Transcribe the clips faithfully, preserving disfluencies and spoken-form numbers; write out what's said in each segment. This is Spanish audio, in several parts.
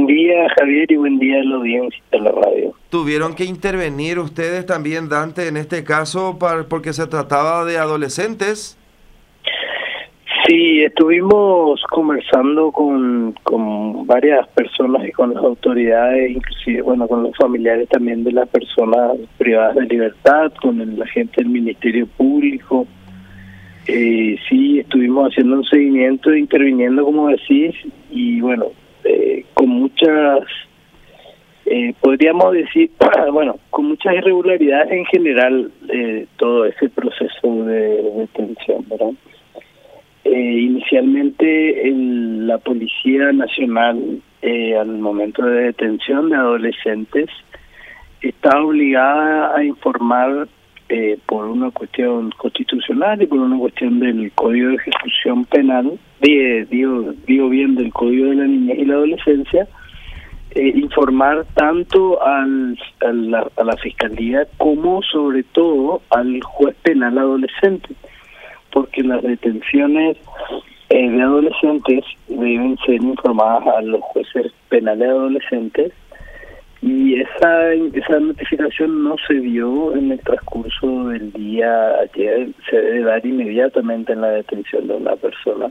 Buen día, Javier, y buen día a la audiencia de la radio. ¿Tuvieron que intervenir ustedes también, Dante, en este caso para, porque se trataba de adolescentes? Sí, estuvimos conversando con, con varias personas y con las autoridades, inclusive, bueno, con los familiares también de las personas privadas de libertad, con el, la gente del Ministerio Público. Eh, sí, estuvimos haciendo un seguimiento, interviniendo, como decís, y bueno, eh, con muchas, eh, podríamos decir, bueno, con muchas irregularidades en general, eh, todo ese proceso de detención, ¿verdad? Eh, inicialmente el, la Policía Nacional, eh, al momento de detención de adolescentes, está obligada a informar eh, por una cuestión constitucional y por una cuestión del Código de Ejecución Penal, digo, digo, digo bien del Código de la Niñez y la Adolescencia, eh, informar tanto al, a, la, a la Fiscalía como sobre todo al juez penal adolescente, porque las detenciones eh, de adolescentes deben ser informadas a los jueces penales adolescentes, y esa esa notificación no se dio en el transcurso del día ayer. Se debe dar inmediatamente en la detención de una persona.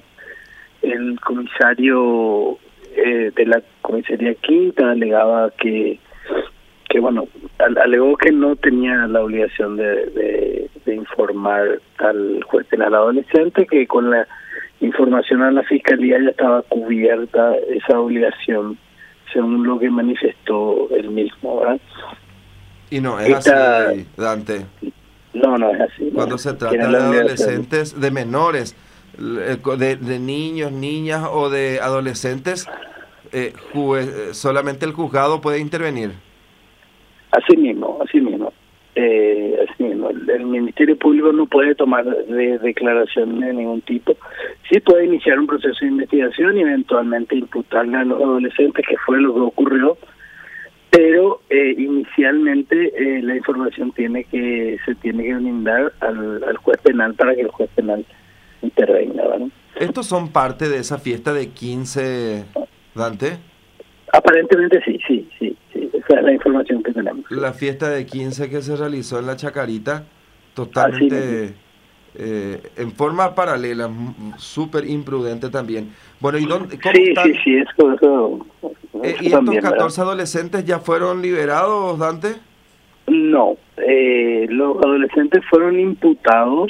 El comisario eh, de la comisaría Quinta alegaba que que bueno, alegó que no tenía la obligación de, de, de informar al juez penal adolescente, que con la información a la fiscalía ya estaba cubierta esa obligación, según lo que manifestó él mismo, ¿verdad? Y no es Esta, así, Dante. No, no es así. Cuando no. se trata de adolescentes, de menores, de, de niños, niñas o de adolescentes, eh, juez, solamente el juzgado puede intervenir. Así mismo, así mismo. Eh, así mismo. El, el Ministerio Público no puede tomar de, declaración de ningún tipo. Sí puede iniciar un proceso de investigación y eventualmente imputarle a los adolescentes, que fue lo que ocurrió, pero eh, inicialmente eh, la información tiene que se tiene que brindar al, al juez penal para que el juez penal intervenga, ¿no? ¿Estos son parte de esa fiesta de quince, Dante? Aparentemente sí, sí, sí, sí. Esa es la información que tenemos. La fiesta de quince que se realizó en la Chacarita, totalmente eh, en forma paralela, súper imprudente también. Bueno, ¿y dónde, cómo sí, están? sí, sí, eso, eso, eso eh, ¿Y también, estos catorce ¿verdad? adolescentes ya fueron liberados, Dante? No, eh, los adolescentes fueron imputados.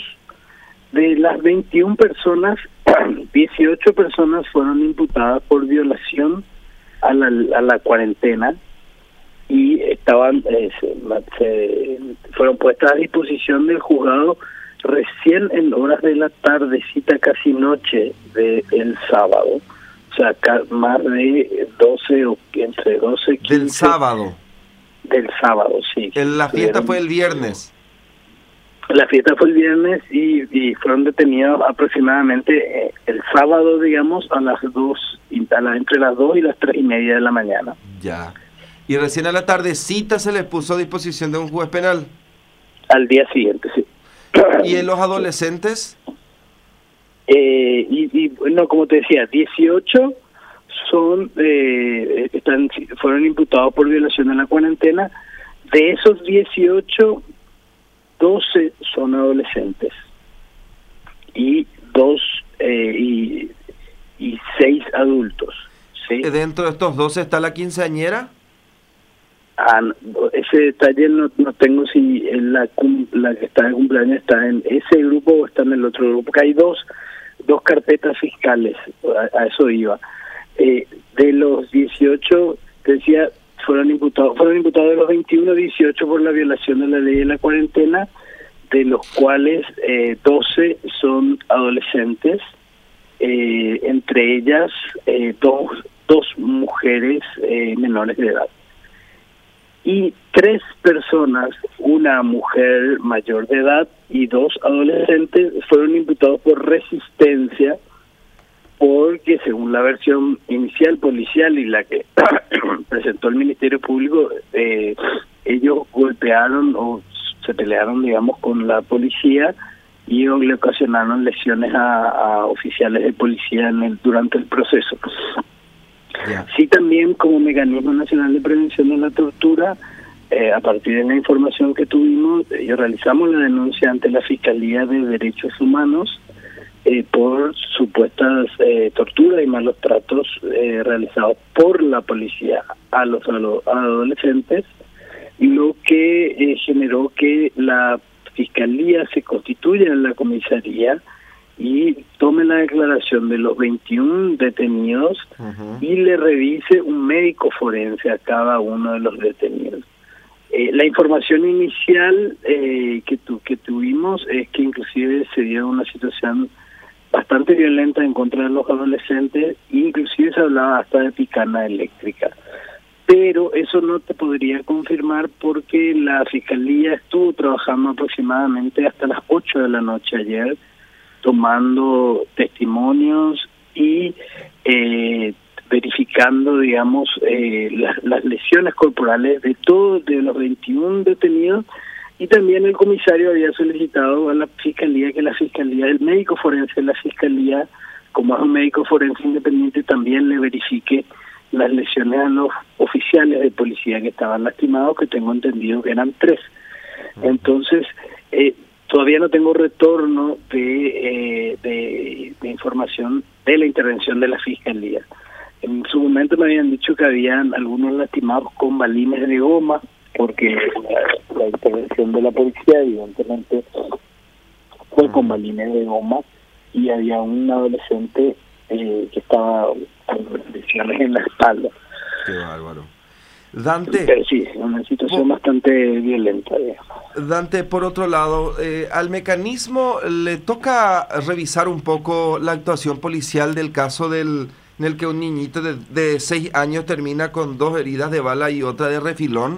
De las veintiuna personas, dieciocho personas fueron imputadas por violación a la, a la cuarentena, y estaban eh, se, se, fueron puestas a disposición del juzgado recién en horas de la tardecita, casi noche del sábado, o sea, más de doce o entre doce y quince. Del sábado. Del sábado, sí. El, la fiesta fue el viernes. La fiesta fue el viernes y, y fueron detenidos aproximadamente eh, el sábado, digamos, a las dos, a la, entre las dos y las tres y media de la mañana. Ya. Y recién a la tardecita se les puso a disposición de un juez penal. Al día siguiente, sí. ¿Y en los adolescentes? Eh, y, y bueno, como te decía, dieciocho son eh, están fueron imputados por violación a la cuarentena. De esos dieciocho, doce son adolescentes y dos eh, y, y seis adultos, ¿sí? ¿Dentro de estos doce está la quinceañera? Ah, ese detalle no, no tengo si la, la que está de cumpleaños está en ese grupo o está en el otro grupo, porque hay dos dos carpetas fiscales, a, a eso iba. Eh, de los dieciocho, te decía, fueron imputados, fueron imputados de los veintiuno, dieciocho por la violación de la ley de la cuarentena, de los cuales eh, doce son adolescentes, eh, entre ellas eh, dos, dos mujeres eh, menores de edad. Y tres personas, una mujer mayor de edad y dos adolescentes, fueron imputados por resistencia, porque según la versión inicial policial y la que presentó el Ministerio Público, eh, ellos golpearon o se pelearon, digamos, con la policía y le ocasionaron lesiones a, a oficiales de policía en el, durante el proceso. Yeah. Sí, también como Mecanismo Nacional de Prevención de la Tortura, eh, a partir de la información que tuvimos, eh, realizamos la denuncia ante la Fiscalía de Derechos Humanos eh, por supuestas eh, torturas y malos tratos eh, realizados por la policía a los, a los adolescentes, lo que eh, generó que la Fiscalía se constituya en la comisaría y tome la declaración de los veintiún detenidos uh-huh. y le revise un médico forense a cada uno de los detenidos. Eh, la información inicial eh, que, tu, que tuvimos es que inclusive se dio una situación bastante violenta en contra de los adolescentes, inclusive se hablaba hasta de picana eléctrica. Pero eso no te podría confirmar porque la Fiscalía estuvo trabajando aproximadamente hasta las ocho de la noche ayer, tomando testimonios y eh, verificando, digamos, eh, las, las lesiones corporales de todos, de los veintiún detenidos, y también el comisario había solicitado a la Fiscalía que la Fiscalía, el médico forense de la Fiscalía, como es un médico forense independiente, también le verifique las lesiones a los oficiales de policía que estaban lastimados, que tengo entendido que eran tres. Entonces, eh, todavía no tengo retorno de, eh, de, de información de la intervención de la Fiscalía. En su momento me habían dicho que habían algunos lastimados con balines de goma, porque la, la intervención de la policía evidentemente fue con balines de goma, y había un adolescente eh, que estaba con lesiones en la espalda. Qué bárbaro. Dante. Pero sí, una situación por, bastante violenta. Digamos. Dante, por otro lado, eh, al mecanismo le toca revisar un poco la actuación policial del caso del en el que un niñito de, de seis años termina con dos heridas de bala y otra de refilón.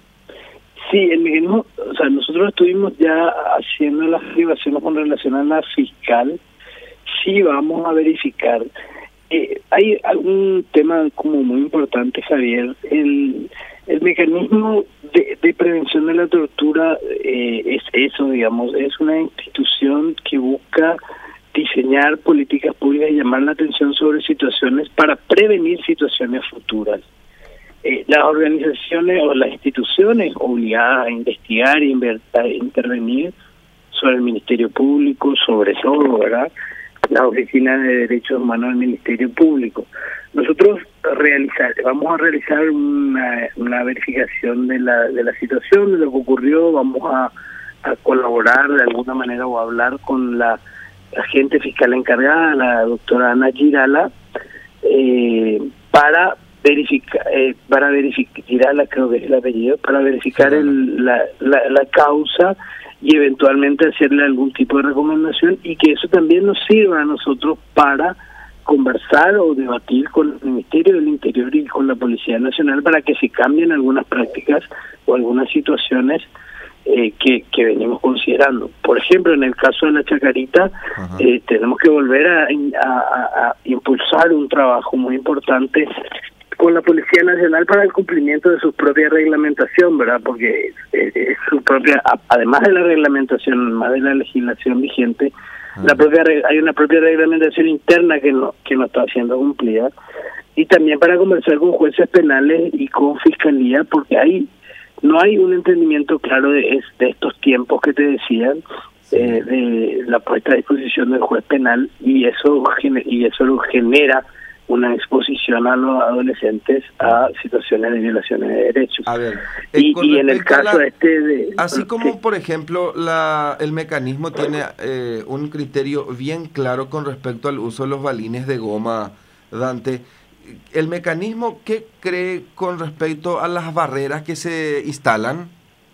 Sí, el mecanismo, o sea, nosotros estuvimos ya haciendo las derivaciones con relación a la fiscal. Sí, vamos a verificar. Eh, hay algún tema como muy importante, Javier. El, el mecanismo de, de prevención de la tortura eh, es eso, digamos, es una institución que busca diseñar políticas públicas y llamar la atención sobre situaciones para prevenir situaciones futuras. Eh, las organizaciones o las instituciones obligadas a investigar e intervenir sobre el Ministerio Público, sobre todo, ¿verdad?, la Oficina de Derechos Humanos del Ministerio Público. Nosotros realizar, vamos a realizar una, una verificación de la de la situación, de lo que ocurrió, vamos a, a colaborar de alguna manera o a hablar con la agente fiscal encargada, la doctora Ana Girala, eh, para verificar, eh, para verificar, Girala creo que es el apellido, para verificar sí, el, la, la, la causa y eventualmente hacerle algún tipo de recomendación, y que eso también nos sirva a nosotros para conversar o debatir con el Ministerio del Interior y con la Policía Nacional para que se cambien algunas prácticas o algunas situaciones eh, que, que venimos considerando. Por ejemplo, en el caso de la Chacarita, eh, tenemos que volver a, a, a impulsar un trabajo muy importante con la Policía Nacional para el cumplimiento de su propia reglamentación, ¿verdad? Porque es, es su propia, además de la reglamentación, además de la legislación vigente, ah. la propia hay una propia reglamentación interna que no que no está siendo cumplida, y también para conversar con jueces penales y con fiscalía, porque hay no hay un entendimiento claro de, de estos tiempos que te decían, sí. eh, de la puesta a disposición del juez penal, y eso y eso genera una exposición a los adolescentes a situaciones de violaciones de derechos. A ver, eh, y, y en el caso la, este de... Así como, sí. por ejemplo, la el mecanismo tiene eh, un criterio bien claro con respecto al uso de los balines de goma, Dante, ¿el mecanismo qué cree con respecto a las barreras que se instalan?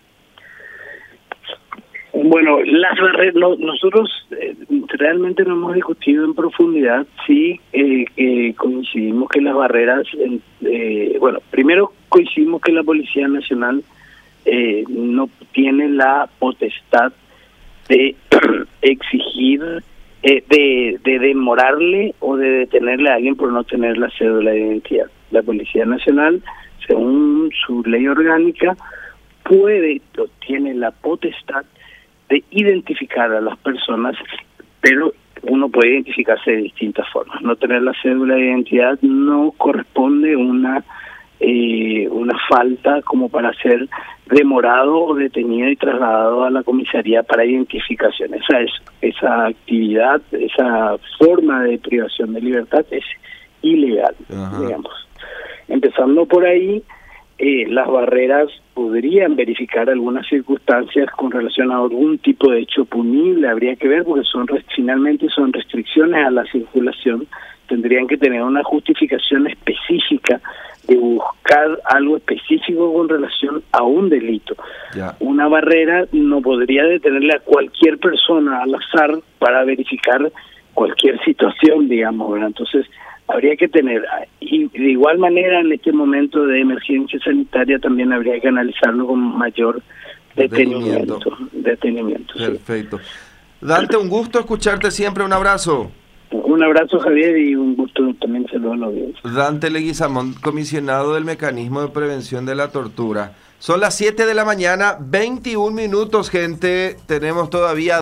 Bueno, las barreras, no, nosotros eh, realmente no hemos discutido en profundidad. Sí, eh, eh, coincidimos que las barreras, eh, bueno, primero coincidimos que la Policía Nacional eh, no tiene la potestad de exigir, eh, de, de demorarle o de detenerle a alguien por no tener la cédula de identidad. La Policía Nacional, según su ley orgánica, puede o tiene la potestad de identificar a las personas, pero uno puede identificarse de distintas formas. No tener la cédula de identidad no corresponde una eh, una falta como para ser demorado o detenido y trasladado a la comisaría para identificación. Esa es esa actividad, esa forma de privación de libertad es ilegal, Ajá. digamos. Empezando por ahí, eh, las barreras podrían verificar algunas circunstancias con relación a algún tipo de hecho punible, habría que ver, porque son finalmente son restricciones a la circulación, tendrían que tener una justificación específica de buscar algo específico con relación a un delito. Ya. Una barrera no podría detenerle a cualquier persona al azar para verificar cualquier situación, digamos, ¿verdad? Entonces, habría que tener, y de igual manera en este momento de emergencia sanitaria también habría que analizarlo con mayor detenimiento. Detenimiento. detenimiento Perfecto. Sí. Dante, un gusto escucharte siempre, un abrazo. Un abrazo, Javier, y un gusto también saludar a la audiencia. Dante Leguizamón, comisionado del Mecanismo de Prevención de la Tortura. Son las siete de la mañana, veintiún minutos, gente. Tenemos todavía